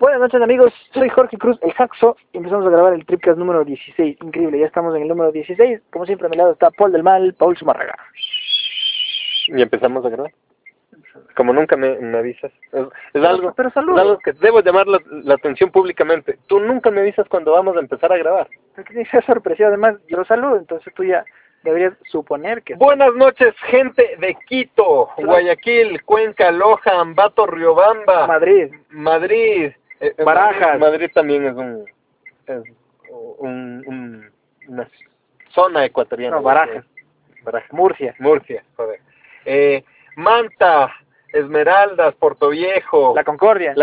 Buenas noches amigos, soy Jorge Cruz, el Jaxo, y empezamos a grabar el Tripcast número 16, increíble, ya estamos en el número 16, como siempre a mi lado está Paul del Mal, Paul Zumárraga. Y empezamos a grabar. Como nunca me avisas. Es algo que debo llamar la atención públicamente. Tú nunca me avisas cuando vamos a empezar a grabar. Porque tiene que ser sorpresivo, además yo saludo, entonces tú ya deberías suponer que... Buenas noches, gente de Quito, Guayaquil, Cuenca, Loja, Ambato, Riobamba, Madrid, Barajas. Madrid también es una zona ecuatoriana. No, Barajas. Murcia, joder. Manta, Esmeraldas, Portoviejo, La Concordia,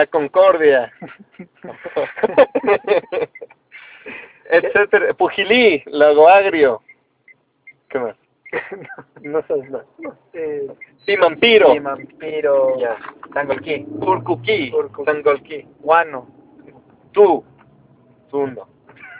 etcétera, Pujilí, Lago Agrio, ¿qué más? no sabes más. Pimampiro, ya. Tangolquí, Urcuquí, Tangolquí, Guano, Tundo.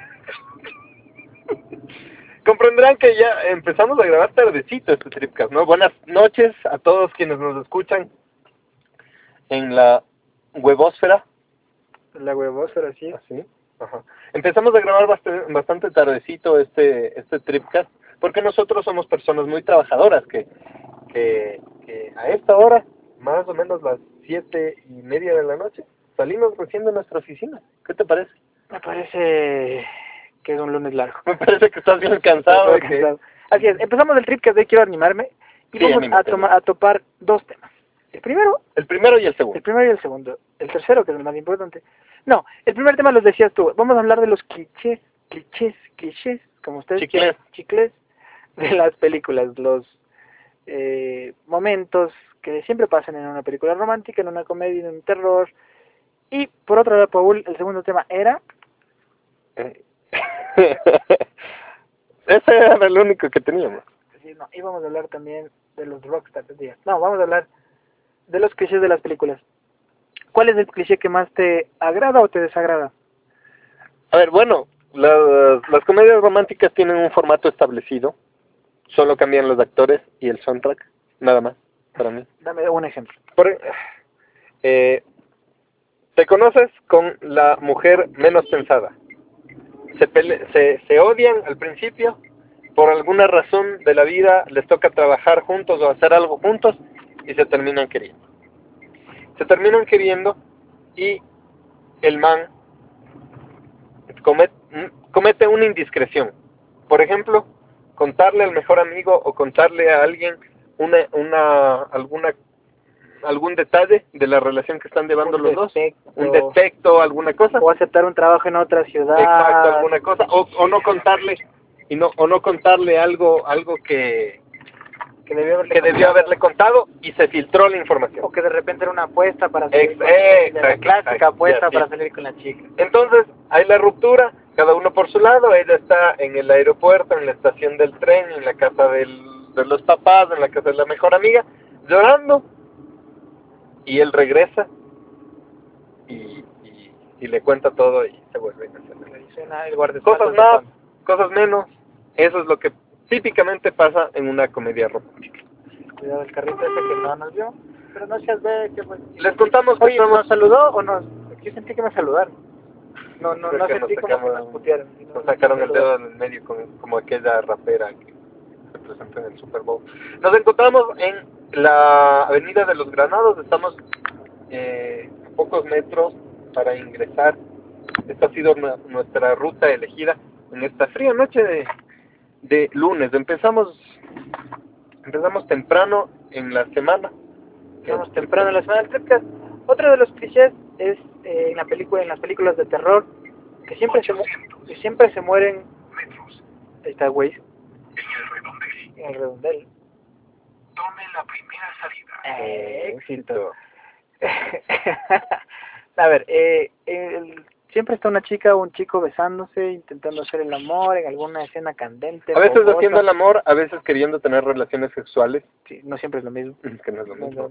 Comprenderán que ya empezamos a grabar tardecito este Tripcast, ¿no? Buenas noches a todos quienes nos escuchan en la webósfera. La huevósfera, sí. ¿Así? Ajá. Empezamos a grabar bastante tardecito este Tripcast, porque nosotros somos personas muy trabajadoras que a esta hora, más o menos las 7:30 de la noche, salimos recién de nuestra oficina. ¿Qué te parece? Me parece que es un lunes largo. Me parece que estás bien cansado. Así es, empezamos el Tripcast de quiero animarme y Sí, vamos a topar dos temas. El primero y el segundo. El primero y el segundo. El tercero, que es el más importante. No, el primer tema los decías tú. Vamos a hablar de los clichés, como ustedes quieran, chicles de las películas, los momentos que siempre pasan en una película romántica, en una comedia, en un terror. Y por otro lado, Paul, el segundo tema era... Ese era el único que teníamos. Sí, no, íbamos a hablar también de los rockstars. No, vamos a hablar de los clichés de las películas. ¿Cuál es el cliché que más te agrada o te desagrada? A ver, bueno, las comedias románticas tienen un formato establecido. Solo cambian los actores y el soundtrack. Nada más, para mí. Dame un ejemplo. Te conoces con la mujer menos pensada. Se odian al principio. Por alguna razón de la vida les toca trabajar juntos o hacer algo juntos y se terminan queriendo. Y el man comete una indiscreción. Por ejemplo, contarle al mejor amigo o contarle a alguien algún detalle de la relación que están llevando los dos, un defecto, alguna cosa, o aceptar un trabajo en otra ciudad, exacto, alguna cosa, o no contarle algo que debió haberle contado y se filtró la información, o que de repente era una apuesta para salir la clásica apuesta para salir con la chica. Entonces hay la ruptura, cada uno por su lado. Ella está en el aeropuerto, en la estación del tren, en la casa de los papás, en la casa de la mejor amiga, llorando, y él regresa y le cuenta todo y se vuelve a hacer. Cosas más, cosas menos. Eso es lo que típicamente pasa en una comedia romántica. Cuidado el carrito ese que no nos vio, pero no seas ve que pues... Les contamos que oye, ¿nos saludó o no? Yo sentí que me saludaron. No sentí como que nos putearon. Nos sacaron el dedo en el medio como aquella rapera que se presentó en el Super Bowl. Nos encontramos en la Avenida de los Granados. Estamos a pocos metros para ingresar. Esta ha sido nuestra ruta elegida en esta fría noche de lunes. Empezamos temprano en la semana. del Tripcast. Otro de los clichés es en las películas de terror que siempre se mueren. Ahí está Waze. En el redondel. Tome la primera salida. Éxito. A ver, siempre está una chica o un chico besándose, intentando hacer el amor en alguna escena candente. A veces haciendo el amor, a veces queriendo tener relaciones sexuales. Sí, no siempre es lo mismo. Es que no es lo mismo.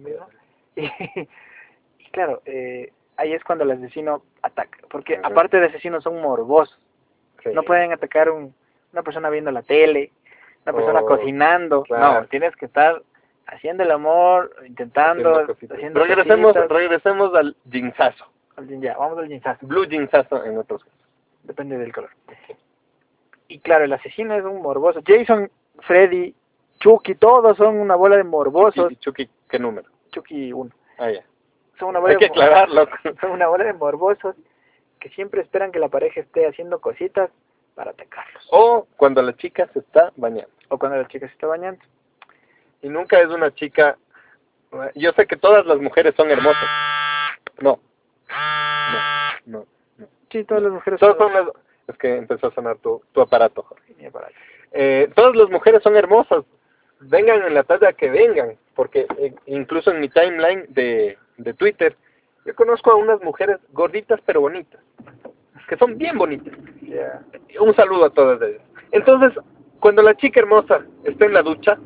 Y claro, ahí es cuando el asesino ataca, porque aparte de asesinos son morbosos. Sí. No pueden atacar una persona viendo la tele, una persona cocinando. Claro. No, tienes que estar haciendo el amor, intentando, haciendo regresemos al jinzazo. Al jean, ya, vamos al jeansazo. Blue jeansazo en otros casos. Depende del color. Y claro, el asesino es un morboso. Jason, Freddy, Chucky, todos son una bola de morbosos. Chucky, ¿qué número? Chucky 1. Ah, ya. Son una bola Hay que aclararlo. Son una bola de morbosos que siempre esperan que la pareja esté haciendo cositas para atacarlos. O cuando la chica se está bañando. O cuando la chica se está bañando. Y nunca es una chica... Yo sé que todas las mujeres son hermosas. No. No. Sí, todas las mujeres Todas son las... Es que empezó a sonar tu aparato, Jorge. Mi aparato. Todas las mujeres son hermosas. Vengan en la talla que vengan. Porque incluso en mi timeline de Twitter, yo conozco a unas mujeres gorditas pero bonitas. Que son bien bonitas. Yeah. Un saludo a todas ellas. Entonces, cuando la chica hermosa está en la ducha,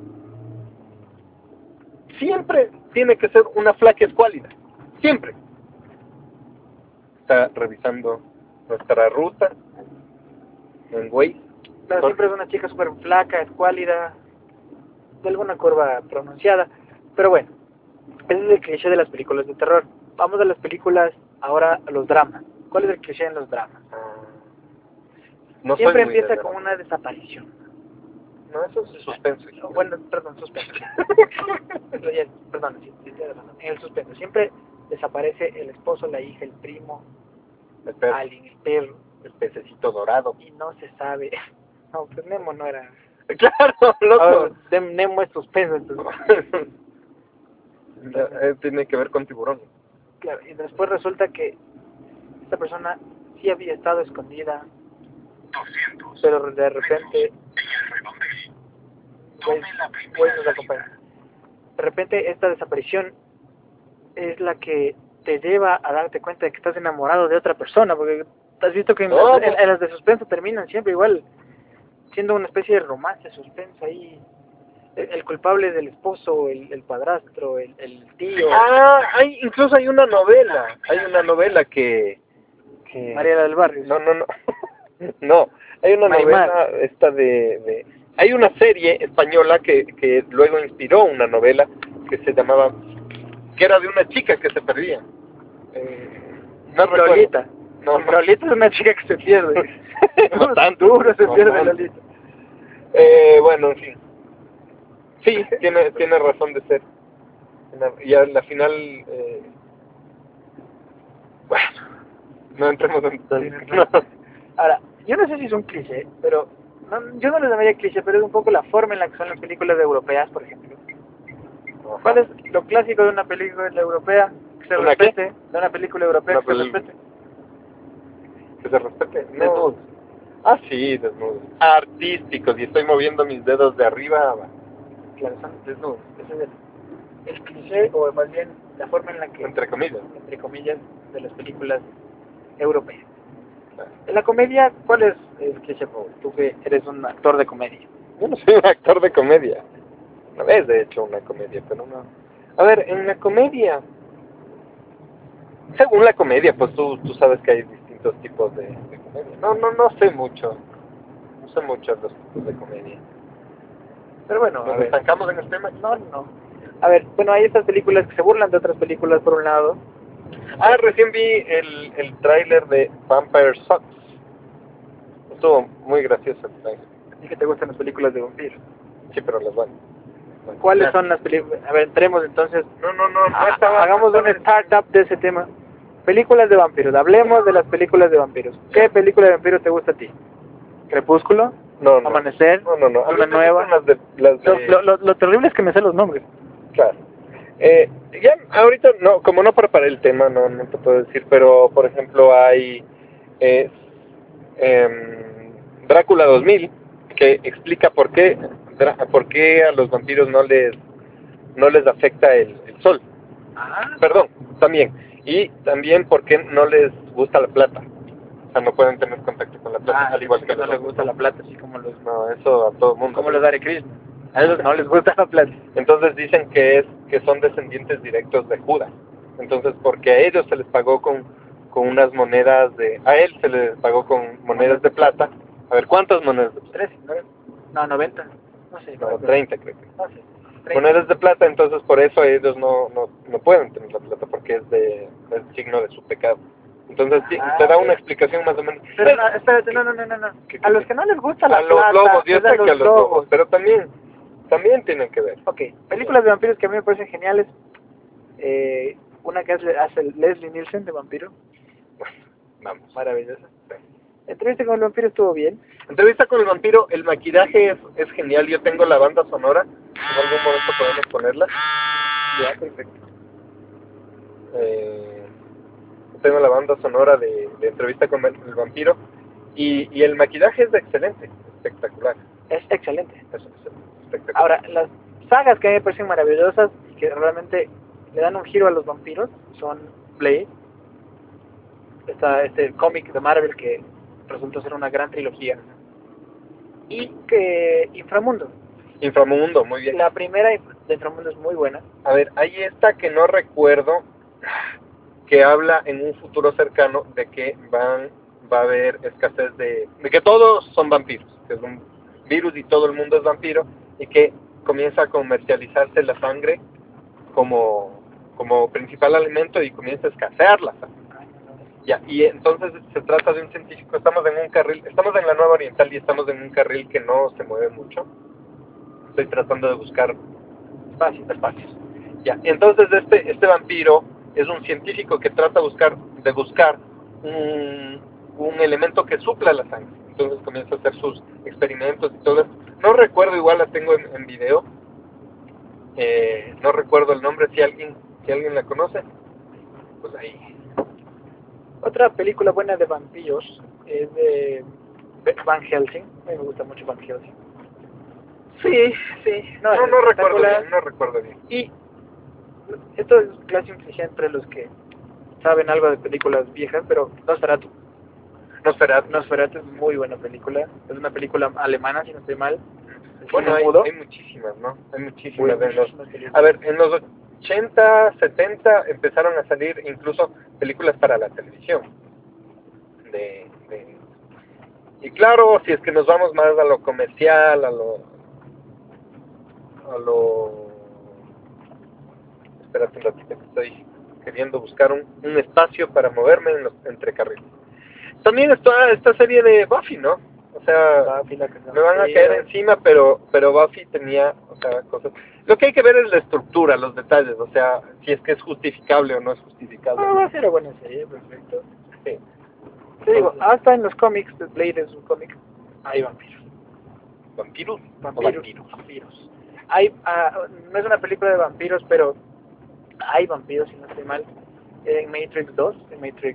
siempre tiene que ser una flaca escuálida. Siempre. Está revisando nuestra ruta en Waze. Claro, siempre es una chica súper flaca, escuálida, de alguna curva pronunciada. Pero bueno, ese es el cliché de las películas de terror. Vamos a las películas, ahora a los dramas. ¿Cuál es el cliché en los dramas? No Siempre soy muy de empieza con drama. una desaparición. No, eso es suspenso. hijo. Bueno, perdón, suspenso. Perdón, sí, tienes razón. En el suspenso siempre desaparece el esposo, la hija, el primo, El perro, alguien, el perro, el pececito dorado. y no se sabe. No, pues Nemo no era. Claro, Ahora, loco. Nemo es suspenso, entonces. Tiene que ver con tiburón. Claro, y después resulta que esta persona sí había estado escondida, 200 pero de repente, en el redondel. pues, Tome la pues primera nos salida. acompaña. De repente esta desaparición es la que te lleva a darte cuenta de que estás enamorado de otra persona, porque has visto que en, No, en las de suspenso terminan siempre igual, siendo una especie de romance, suspenso ahí. El culpable es el esposo, el padrastro, el tío. Incluso hay una novela. Hay una novela que Mariela del Barrio. No. No, hay una Marimar. novela esta de... Hay una serie española que luego inspiró una novela que se llamaba... que era de una chica que se perdía. No recuerdo. Lolita. No. Lolita es una chica que se pierde. No tanto. Duro se No pierde tanto. Lolita. Bueno, en fin. Sí, tiene razón de ser. Y a la final... bueno, no entremos en detalles. No. Ahora, yo no sé si es un cliché, pero yo no le llamaría cliché, pero es un poco la forma en la que son las películas europeas, por ejemplo. ¿Cuál es lo clásico de una película europea? Que se ¿Una respete. De una película europea Una que se peli- respete. Que se respete. No. Desnudos. Ah, sí, desnudos. Artísticos, y estoy moviendo mis dedos de arriba a abajo. Claro, son desnudos. Ese es el cliché, o más bien la forma en la que, Entre comillas. entre comillas, de las películas europeas. Claro. En la comedia, ¿cuál es el cliché, Paul? Tú que eres un actor de comedia. Yo no soy un actor de comedia. Una vez he hecho una comedia, pero no. A ver, en la comedia... Según la comedia, pues tú sabes que hay distintos tipos de comedia. No sé mucho. No sé mucho de los tipos de comedia. Pero bueno, a ¿Nos ver. estancamos en el tema? No. A ver, bueno, hay estas películas que se burlan de otras películas por un lado. Recién vi el tráiler de Vampire Sucks. Estuvo muy gracioso el tráiler. Y que te gustan las películas de vampiros. Sí, pero las van. ¿Cuáles son las películas? A ver, entremos entonces. No Hagamos un startup de ese tema. Películas de vampiros. Hablemos de las películas de vampiros. ¿Qué película de vampiros te gusta a ti? ¿Crepúsculo? No. ¿Amanecer? No. A mí ¿Luna me nueva? gustan las de... Lo terrible es que me sé los nombres. Claro. Ya, ahorita, no, como no preparé el tema, no te puedo decir, pero, por ejemplo, hay Drácula 2000, que explica por qué a los vampiros no les afecta el sol. Perdón, también. Y también por qué no les gusta la plata. O sea, no pueden tener contacto con la plata, al igual que no los les hombres. gusta la plata, así como los No, eso a todo el mundo. como los Hare Krishna. A ellos no les gusta la plata. Entonces dicen que son descendientes directos de Judas. Entonces, porque a ellos se les pagó con unas monedas a él se les pagó con monedas de plata. A ver, ¿cuántas monedas de plata? 13, no, 90. No sé. No, 30 creo que. No sé. 30. Monedas de plata, entonces por eso ellos no pueden tener la plata, porque es signo de su pecado. Entonces te da una explicación más o menos. Pero no, espérate, no. A los que no les gusta la A los plata, lobos, yo es a sé que a los lobos, pero también tienen que ver. Ok, películas de vampiros que a mí me parecen geniales. Una que hace Leslie Nielsen de vampiro, Vamos. maravillosa. Entrevista con el vampiro estuvo bien. Entrevista con el vampiro, el maquillaje es genial. Yo tengo la banda sonora. En algún momento podemos ponerla. Ya, perfecto. Tengo la banda sonora de entrevista con el vampiro. Y el maquillaje es excelente, espectacular. Es excelente. Es espectacular. Ahora, las sagas que a mí me parecen maravillosas y que realmente le dan un giro a los vampiros son Blade. Está este cómic de Marvel que resultó ser una gran trilogía. Y que Inframundo. Inframundo, muy bien. La primera de Inframundo es muy buena. A ver, hay esta que no recuerdo, que habla en un futuro cercano de que va a haber escasez de que todos son vampiros, que es un virus y todo el mundo es vampiro, y que comienza a comercializarse la sangre como principal alimento y comienza a escasear la sangre. Ya, y entonces se trata de un científico, estamos en un carril, estamos en la Nueva Oriental y estamos en un carril que no se mueve mucho. Estoy tratando de buscar espacios. Ya, entonces este vampiro es un científico que trata de buscar un elemento que supla la sangre. Entonces comienza a hacer sus experimentos y todo esto. No recuerdo, igual la tengo en video. No recuerdo el nombre, si alguien la conoce, pues ahí. Otra película buena de vampiros es de Van Helsing. A mí me gusta mucho Van Helsing. Sí. No, No recuerdo bien. Y esto es clase inteligente los que saben algo de películas viejas, pero Nosferatu es muy buena película. Es una película alemana, si no estoy mal. Bueno, hay muchísimas, ¿no? Hay muchísimas. A ver, en los 80, 70 empezaron a salir incluso películas para la televisión. Y claro, si es que nos vamos más a lo comercial, a lo espérate un ratito que estoy queriendo buscar un espacio para moverme entre carriles. También está esta serie de Buffy, ¿no? O sea, Buffy, me van a caer encima, pero Buffy tenía, o sea, cosas. Lo que hay que ver es la estructura, los detalles, o sea, si es que es justificable o no es justificable. Buffy era buena serie, perfecto. Sí. Te digo, hasta en los cómics, Blade es un cómic, hay vampiros. ¿Vampiros? Vampiros. Hay, no es una película de vampiros, pero hay vampiros, si no estoy mal. En Matrix 2, en Matrix...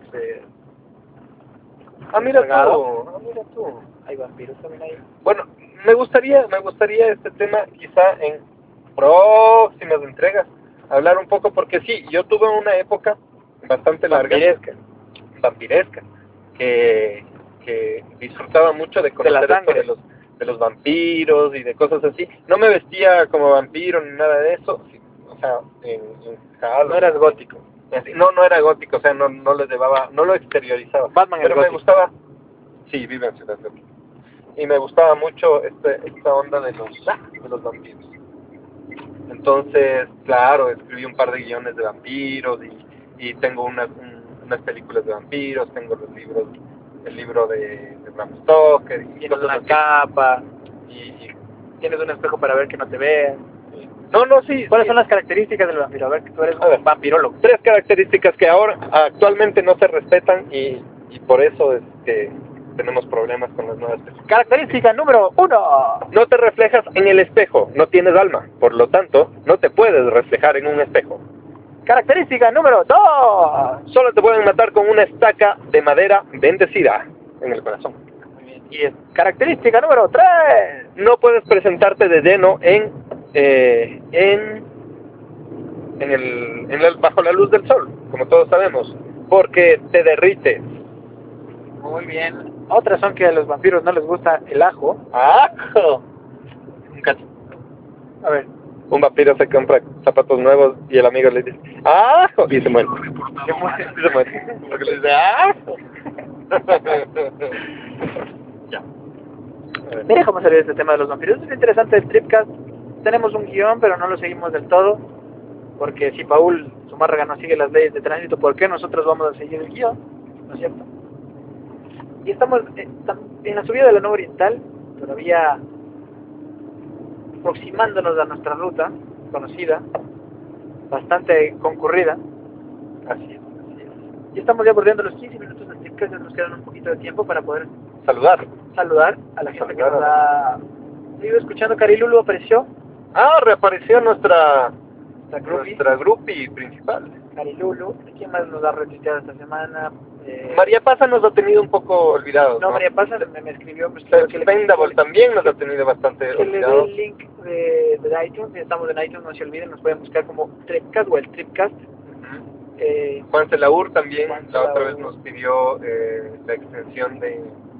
mira tú. Hay vampiros también ahí. Bueno, me gustaría este tema quizá en próximas entregas hablar un poco, porque sí, yo tuve una época bastante larga, vampiresca, que disfrutaba mucho de conocer esto de los vampiros y de cosas así. No me vestía como vampiro ni nada de eso, sí, o sea, no eras gótico. No era gótico, o sea, no lo llevaba, no lo exteriorizaba. Batman, pero me gustaba. Sí, vive en Ciudad Gótica. Y me gustaba mucho esta onda de los vampiros. Entonces, claro, escribí un par de guiones de vampiros y tengo unas películas de vampiros, tengo el libro de Bram Stoker. Tienes una capa y tienes un espejo para ver que no te vean. Sí. ¿Cuáles son las características del vampiro? A ver, que tú eres un vampirólogo. 3 características que ahora actualmente no se respetan y por eso es que tenemos problemas con las nuevas películas. Característica número 1. No te reflejas en el espejo, no tienes alma, por lo tanto, no te puedes reflejar en un espejo. Característica número 2. Solo te pueden matar con una estaca de madera bendecida en el corazón. Muy bien. Y característica número 3. No puedes presentarte de lleno bajo la luz del sol, como todos sabemos, porque te derrites. Muy bien. Otras son que a los vampiros no les gusta el ajo. ¡Ajo! Un cacho. A ver. Un vampiro se compra zapatos nuevos y el amigo le dice ¡ajo! Y se muere. Se muere. Porque le dice ¡ajo! Ya. Mira cómo salió este tema de los vampiros. Es interesante el Tripcast. Tenemos un guión, pero no lo seguimos del todo. Porque si Paul Zumárraga no sigue las leyes de tránsito, ¿por qué nosotros vamos a seguir el guión? ¿no es cierto? Y estamos en la subida de la Nueva Oriental, todavía aproximándonos a nuestra ruta conocida, bastante concurrida. Así es, así es. Y estamos ya bordeando los 15 minutos del Tripcast, ya nos quedan un poquito de tiempo para poder Saludar. saludar a la gente que Saludar nos a ha ido escuchando. Carilulu apareció, Ah, reapareció nuestra nuestra groupie principal. Carilulu. ¿Quién más nos ha retuiteado esta semana? María Paza nos ha tenido un poco olvidados, No, ¿no? María Paz me escribió que Spendable también nos ha tenido bastante que le dé olvidados. el link de iTunes. Si estamos en iTunes, no se olviden, nos pueden buscar como Tripcast o el Tripcast. Ujú. Juan Celaur también Juan la otra Celaur. vez nos pidió la extensión de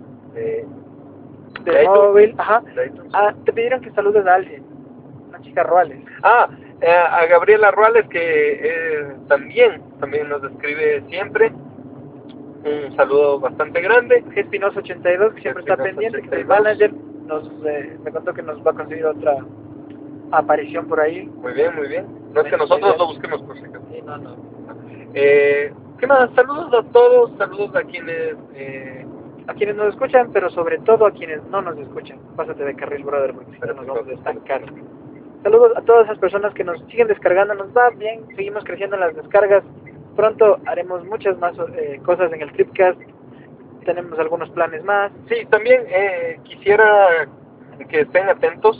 Del iTunes. móvil, ajá. De iTunes. Ah, te pidieron que saludes a alguien, una chica Ruales. A Gabriela Ruales que también nos escribe siempre. Un saludo bastante grande. Espinosa 82, que siempre está Espinosa pendiente, que es el 82. manager, me contó que nos va a conseguir otra aparición por ahí. Muy bien, muy bien. No es que nosotros lo busquemos por si acaso. Sí, no. ¿Qué más? Saludos a todos, saludos a quienes... A quienes nos escuchan, pero sobre todo a quienes no nos escuchan. Pásate de carril, brother, porque si no nos vamos a estancar. Saludos a todas esas personas que nos siguen descargando, nos va bien, seguimos creciendo en las descargas. Pronto haremos muchas más cosas en el Tripcast, tenemos algunos planes más. Sí, también quisiera que estén atentos.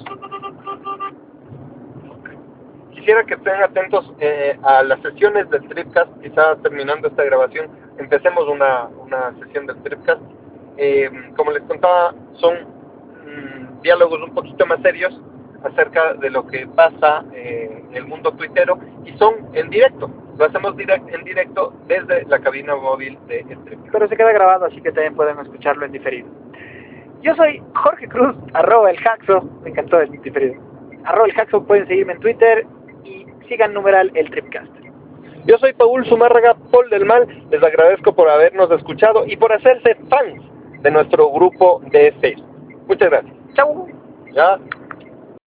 Quisiera que estén atentos a las sesiones del Tripcast. Quizá terminando esta grabación empecemos una sesión del Tripcast. Como les contaba, son diálogos un poquito más serios acerca de lo que pasa en el mundo tuitero y son en directo. Lo hacemos en directo desde la cabina móvil de Tripcast. Pero se queda grabado, así que también pueden escucharlo en diferido. Yo soy Jorge Cruz, @elhaxo, me encantó el diferido. @elhaxo, pueden seguirme en Twitter y sigan numeral el Tripcast. Yo soy Paul Zumárraga, Paul del Mal, les agradezco por habernos escuchado y por hacerse fans de nuestro grupo de Facebook. Muchas gracias. Chau. Ya.